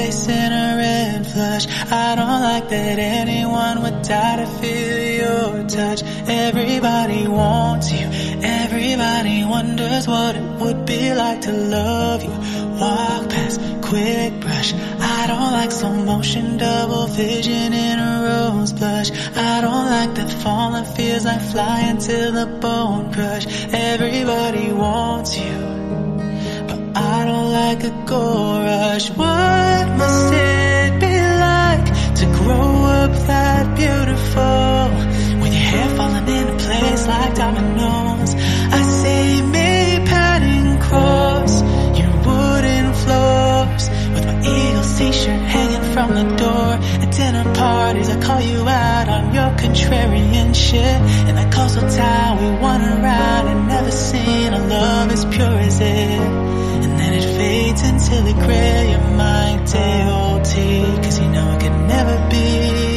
face in a red flush. I don't like that anyone would die to feel your touch. Everybody wants you, everybody wonders what it would be like to love you. Walk past, quick brush. I don't like slow motion, double vision in a rose blush. I don't like that falling feels like flying till the bone crush. Everybody wants you, but I don't like a gold rush. What must it be like to grow up that beautiful, with your hair falling into place like dominoes? I see me padding cross your wooden floors, with my Eagles t-shirt hanging from the door. At dinner parties I call you out on your contrarian shit. In that coastal town we won around and never seen a love as pure as it. And then it fades into the gray of my day-old tea, cause you know it could never be.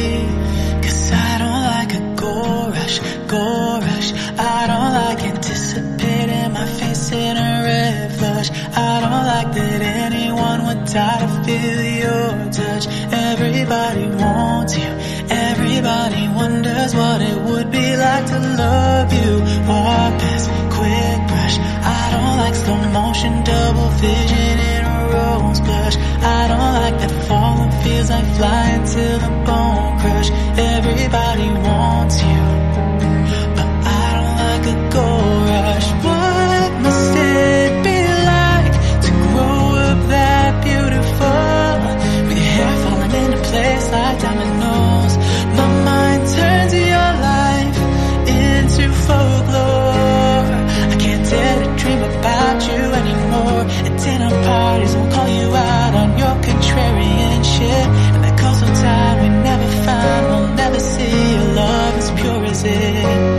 Cause I don't like a gold rush, gold rush. I don't like anticipating my face in a red flush. I don't like that anyone would die to feel your touch. Everybody wants you, everybody wonders what it would be like to love you. Walk past, quick brush. I don't like slow motion, double vision in a rose blush. I don't like that falling feels like flying till the bone crush. Everybody wants you, but I don't like a gold rush. What must it be like to grow up that beautiful, with your hair falling into place like dominoes? My mind turns your life into folklore. I can't dare to dream about you anymore. At dinner parties we'll call you out on your contrarian shit. And that coastal time we never find, we'll never see a love as pure as it.